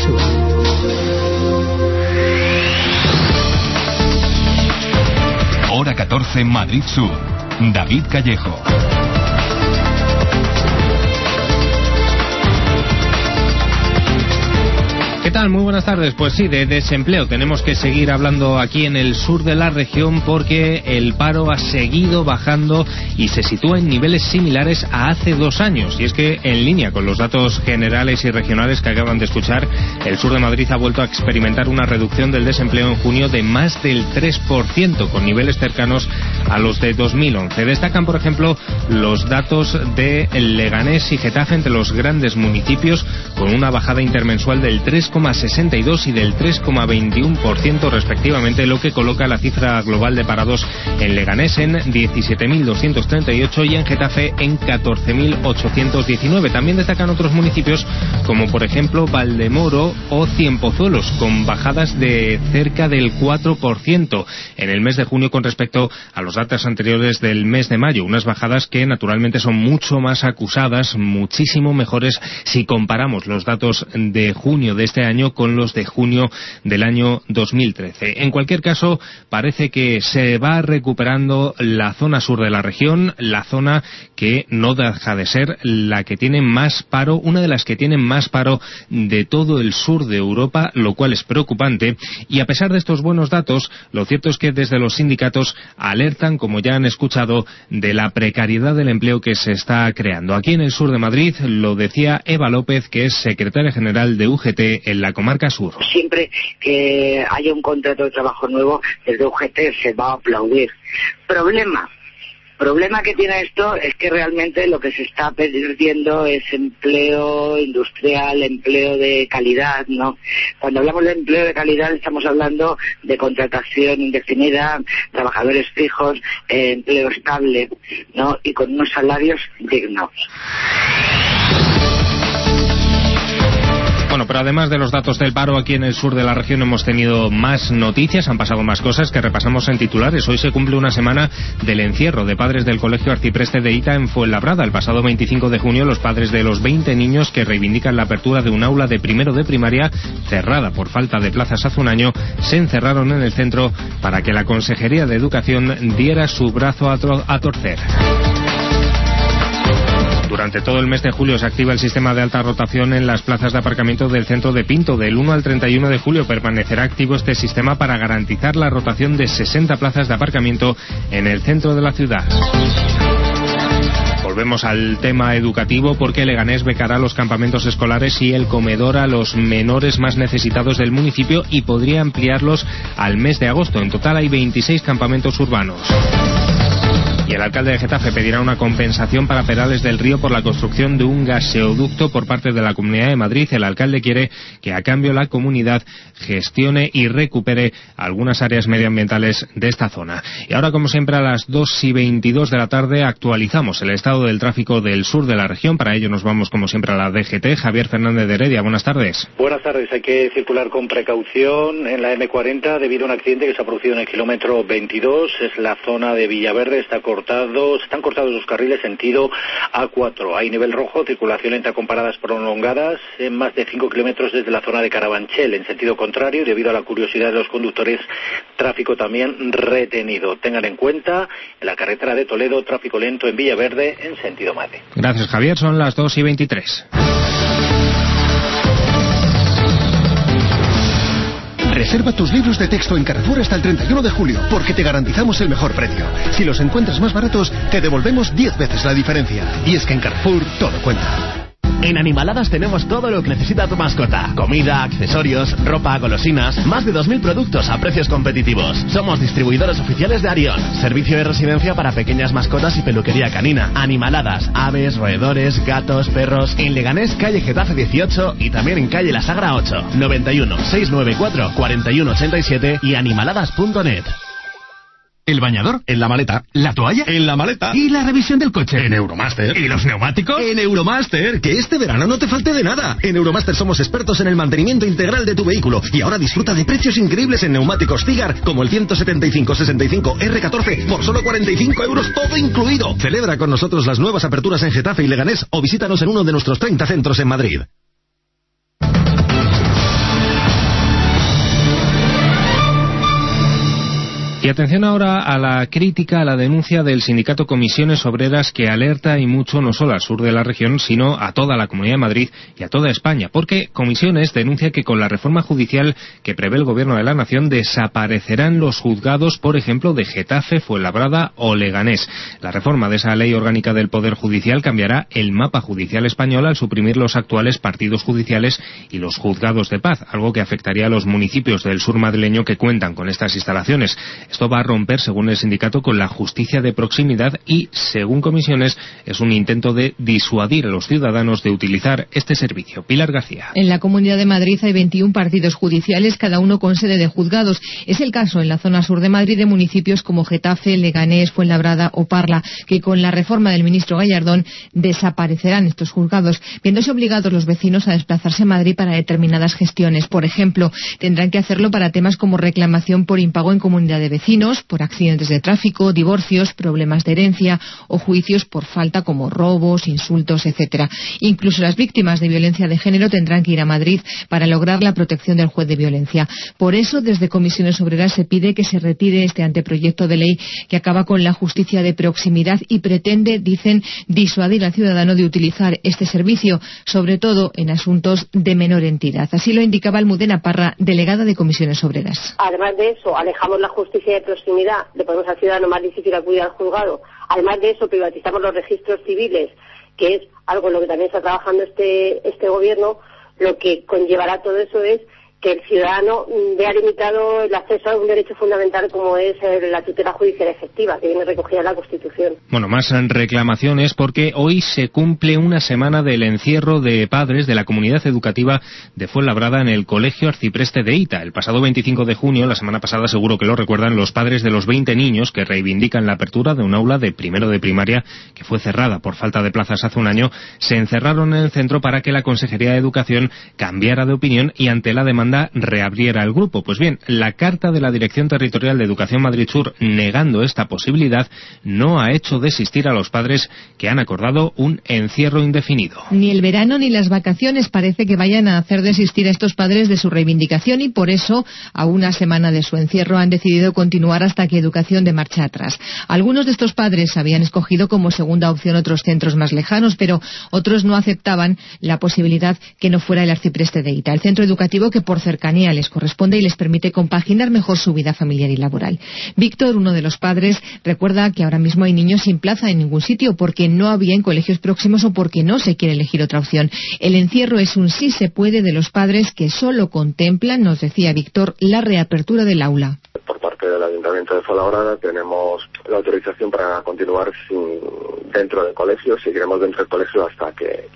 Sur. Hora 14, Madrid Sur. David Callejo. ¿Qué tal? Muy buenas tardes. Pues sí, de desempleo tenemos que seguir hablando aquí en el sur de la región porque el paro ha seguido bajando y se sitúa en niveles similares a hace 2 años. Y es que, en línea con los datos generales y regionales que acaban de escuchar, el sur de Madrid ha vuelto a experimentar una reducción del desempleo en junio de más del 3%, con niveles cercanos a los de 2011. Destacan, por ejemplo, los datos de Leganés y Getafe entre los grandes municipios, con una bajada intermensual del 3,62 y del 3,21% respectivamente, lo que coloca la cifra global de parados en Leganés en 17.238 y en Getafe en 14.819. También destacan otros municipios como por ejemplo Valdemoro o Cienpozuelos, con bajadas de cerca del 4% en el mes de junio con respecto a los datos anteriores del mes de mayo. Unas bajadas que naturalmente son mucho más acusadas, muchísimo mejores si comparamos los datos de junio de este año con los de junio del año 2013. En cualquier caso, parece que se va recuperando la zona sur de la región, la zona que no deja de ser la que tiene más paro, una de las que tienen más paro de todo el sur de Europa, lo cual es preocupante. Y a pesar de estos buenos datos, lo cierto es que desde los sindicatos alertan, como ya han escuchado, de la precariedad del empleo que se está creando. Aquí en el sur de Madrid lo decía Eva López, que es secretaria general de UGT en la comarca sur. Siempre que haya un contrato de trabajo nuevo, desde UGT se va a aplaudir. Problema que tiene esto es que realmente lo que se está perdiendo es empleo industrial, empleo de calidad, ¿no? Cuando hablamos de empleo de calidad estamos hablando de contratación indefinida, trabajadores fijos, empleo estable, ¿no? Y con unos salarios dignos. Bueno, pero además de los datos del paro, aquí en el sur de la región hemos tenido más noticias, han pasado más cosas que repasamos en titulares. Hoy se cumple una semana del encierro de padres del Colegio Arcipreste de Ita en Fuenlabrada. El pasado 25 de junio, los padres de los 20 niños que reivindican la apertura de un aula de primero de primaria cerrada por falta de plazas hace un año, se encerraron en el centro para que la Consejería de Educación diera su brazo a torcer. Durante todo el mes de julio se activa el sistema de alta rotación en las plazas de aparcamiento del centro de Pinto. Del 1 al 31 de julio permanecerá activo este sistema para garantizar la rotación de 60 plazas de aparcamiento en el centro de la ciudad. Volvemos al tema educativo porque Leganés becará los campamentos escolares y el comedor a los menores más necesitados del municipio y podría ampliarlos al mes de agosto. En total hay 26 campamentos urbanos. Y el alcalde de Getafe pedirá una compensación para Perales del Río por la construcción de un gaseoducto por parte de la Comunidad de Madrid. El alcalde quiere que a cambio la comunidad gestione y recupere algunas áreas medioambientales de esta zona. Y ahora, como siempre, a las 2:22 de la tarde actualizamos el estado del tráfico del sur de la región. Para ello nos vamos, como siempre, a la DGT. Javier Fernández de Heredia, buenas tardes. Buenas tardes. Hay que circular con precaución en la M40 debido a un accidente que se ha producido en el kilómetro 22. Es la zona de Villaverde, están cortados los carriles sentido A4. Hay nivel rojo, circulación lenta con paradas prolongadas en más de 5 kilómetros desde la zona de Carabanchel. En sentido contrario, debido a la curiosidad de los conductores, tráfico también retenido. Tengan en cuenta, en la carretera de Toledo, tráfico lento en Villaverde en sentido Madrid. Gracias, Javier. Son las 2:23. Reserva tus libros de texto en Carrefour hasta el 31 de julio, porque te garantizamos el mejor precio. Si los encuentras más baratos, te devolvemos 10 veces la diferencia. Y es que en Carrefour todo cuenta. En Animaladas tenemos todo lo que necesita tu mascota. Comida, accesorios, ropa, golosinas. Más de 2.000 productos a precios competitivos. Somos distribuidores oficiales de Arión. Servicio de residencia para pequeñas mascotas y peluquería canina. Animaladas, aves, roedores, gatos, perros. En Leganés, calle Getafe 18 y también en calle La Sagra 8. 91 694 4187 y animaladas.net. ¿El bañador? En la maleta. ¿La toalla? En la maleta. ¿Y la revisión del coche? En Euromaster. ¿Y los neumáticos? En Euromaster. Que este verano no te falte de nada. En Euromaster somos expertos en el mantenimiento integral de tu vehículo. Y ahora disfruta de precios increíbles en neumáticos Tigar, como el 175-65 R14, por solo 45 euros, todo incluido. Celebra con nosotros las nuevas aperturas en Getafe y Leganés o visítanos en uno de nuestros 30 centros en Madrid. Y atención ahora a la crítica, a la denuncia del sindicato Comisiones Obreras, que alerta y mucho no solo al sur de la región, sino a toda la Comunidad de Madrid y a toda España, porque Comisiones denuncia que con la reforma judicial que prevé el Gobierno de la Nación desaparecerán los juzgados, por ejemplo, de Getafe, Fuenlabrada o Leganés. La reforma de esa ley orgánica del Poder Judicial cambiará el mapa judicial español al suprimir los actuales partidos judiciales y los juzgados de paz, algo que afectaría a los municipios del sur madrileño que cuentan con estas instalaciones. Esto va a romper, según el sindicato, con la justicia de proximidad y, según Comisiones, es un intento de disuadir a los ciudadanos de utilizar este servicio. Pilar García. En la Comunidad de Madrid hay 21 partidos judiciales, cada uno con sede de juzgados. Es el caso en la zona sur de Madrid de municipios como Getafe, Leganés, Fuenlabrada o Parla, que con la reforma del ministro Gallardón desaparecerán estos juzgados, viéndose obligados los vecinos a desplazarse a Madrid para determinadas gestiones. Por ejemplo, tendrán que hacerlo para temas como reclamación por impago en comunidad de vecinos, por accidentes de tráfico, divorcios, problemas de herencia o juicios por falta como robos, insultos, etcétera. Incluso las víctimas de violencia de género tendrán que ir a Madrid para lograr la protección del juez de violencia. Por eso, desde Comisiones Obreras se pide que se retire este anteproyecto de ley que acaba con la justicia de proximidad y pretende, dicen, disuadir al ciudadano de utilizar este servicio, sobre todo en asuntos de menor entidad. Así lo indicaba Almudena Parra, delegada de Comisiones Obreras. Además de eso, alejamos la justicia de proximidad, le ponemos al ciudadano más difícil acudir al juzgado. Además de eso, privatizamos los registros civiles, que es algo en lo que también está trabajando este gobierno. Lo que conllevará todo eso es que el ciudadano vea limitado el acceso a un derecho fundamental como es la tutela judicial efectiva, que viene recogida en la Constitución. Bueno, más reclamaciones porque hoy se cumple una semana del encierro de padres de la comunidad educativa de Fuenlabrada en el Colegio Arcipreste de Hita. El pasado 25 de junio, la semana pasada, seguro que lo recuerdan, los padres de los 20 niños que reivindican la apertura de un aula de primero de primaria que fue cerrada por falta de plazas hace un año, se encerraron en el centro para que la Consejería de Educación cambiara de opinión y ante la demanda reabriera el grupo. Pues bien, la carta de la Dirección Territorial de Educación Madrid Sur negando esta posibilidad no ha hecho desistir a los padres que han acordado un encierro indefinido. Ni el verano ni las vacaciones parece que vayan a hacer desistir a estos padres de su reivindicación y por eso, a una semana de su encierro, han decidido continuar hasta que Educación dé marcha atrás. Algunos de estos padres habían escogido como segunda opción otros centros más lejanos, pero otros no aceptaban la posibilidad que no fuera el Arcipreste de Hita, el centro educativo que por cercanía les corresponde y les permite compaginar mejor su vida familiar y laboral. Víctor, uno de los padres, recuerda que ahora mismo hay niños sin plaza en ningún sitio porque no había en colegios próximos o porque no se quiere elegir otra opción. El encierro es un sí se puede de los padres que solo contemplan, nos decía Víctor, la reapertura del aula. Por parte del Ayuntamiento de Fuenlabrada tenemos la autorización para continuar dentro del colegio, seguiremos dentro del colegio hasta que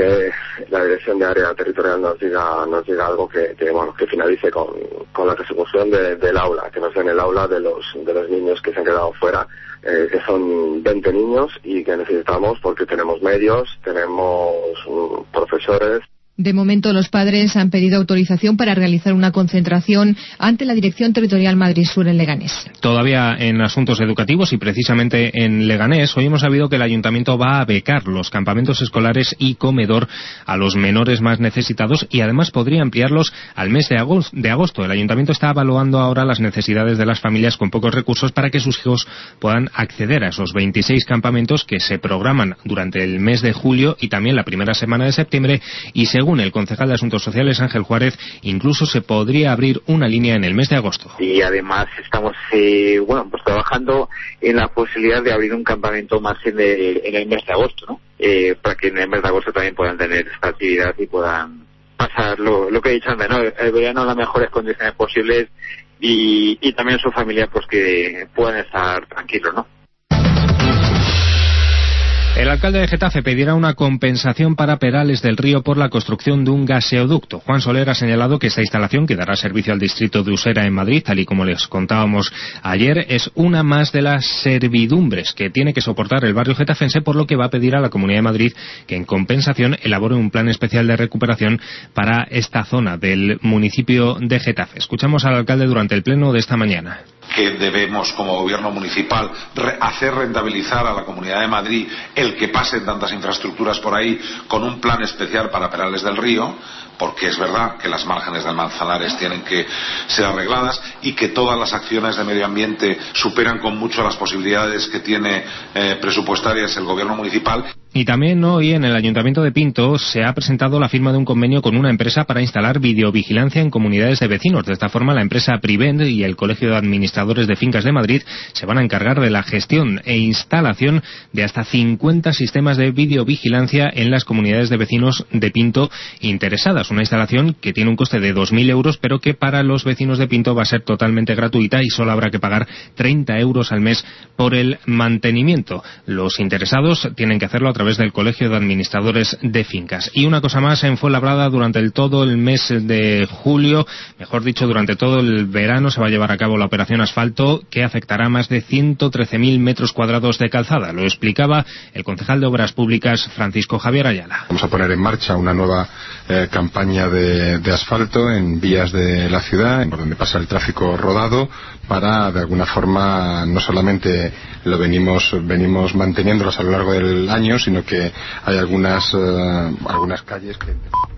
la Dirección de Área Territorial nos diga algo que finalice con la consecución del aula, que nos den el aula de los niños que se han quedado fuera, que son 20 niños y que necesitamos porque tenemos medios, tenemos profesores. De momento, los padres han pedido autorización para realizar una concentración ante la Dirección Territorial Madrid Sur en Leganés. Todavía en asuntos educativos y precisamente en Leganés, hoy hemos sabido que el Ayuntamiento va a becar los campamentos escolares y comedor a los menores más necesitados y además podría ampliarlos al mes de agosto. El Ayuntamiento está evaluando ahora las necesidades de las familias con pocos recursos para que sus hijos puedan acceder a esos 26 campamentos que se programan durante el mes de julio y también la primera semana de septiembre y según el concejal de Asuntos Sociales, Ángel Juárez, incluso se podría abrir una línea en el mes de agosto. Y además estamos trabajando en la posibilidad de abrir un campamento más en el mes de agosto, ¿no? Para que en el mes de agosto también puedan tener esta actividad y puedan pasar lo que he dicho antes, ¿no? El verano en las mejores condiciones posibles y también su familia pues que puedan estar tranquilos, ¿no? El alcalde de Getafe pedirá una compensación para Perales del Río por la construcción de un gaseoducto. Juan Soler ha señalado que esta instalación, que dará servicio al distrito de Usera en Madrid, tal y como les contábamos ayer, es una más de las servidumbres que tiene que soportar el barrio getafense, por lo que va a pedir a la Comunidad de Madrid que en compensación elabore un plan especial de recuperación para esta zona del municipio de Getafe. Escuchamos al alcalde durante el pleno de esta mañana. que debemos como gobierno municipal hacer rentabilizar a la Comunidad de Madrid el que pasen tantas infraestructuras por ahí con un plan especial para Perales del Río, porque es verdad que las márgenes del Manzanares tienen que ser arregladas y que todas las acciones de medio ambiente superan con mucho las posibilidades que tiene presupuestarias el gobierno municipal. Y también hoy en el Ayuntamiento de Pinto se ha presentado la firma de un convenio con una empresa para instalar videovigilancia en comunidades de vecinos. De esta forma, la empresa Privend y el Colegio de Administradores de Fincas de Madrid se van a encargar de la gestión e instalación de hasta 50 sistemas de videovigilancia en las comunidades de vecinos de Pinto interesadas. Una instalación que tiene un coste de 2.000 euros, pero que para los vecinos de Pinto va a ser totalmente gratuita y solo habrá que pagar 30 euros al mes por el mantenimiento. Los interesados tienen que hacerlo a través del Colegio de Administradores de Fincas. Y una cosa más, en Fuenlabrada durante todo el mes de julio, mejor dicho, durante todo el verano, se va a llevar a cabo la operación asfalto que afectará a más de 113.000 metros cuadrados de calzada. Lo explicaba el concejal de Obras Públicas, Francisco Javier Ayala. Vamos a poner en marcha una nueva campaña de asfalto en vías de la ciudad, por donde pasa el tráfico rodado, para de alguna forma no solamente lo venimos manteniéndolos a lo largo del año, sino que hay algunas calles que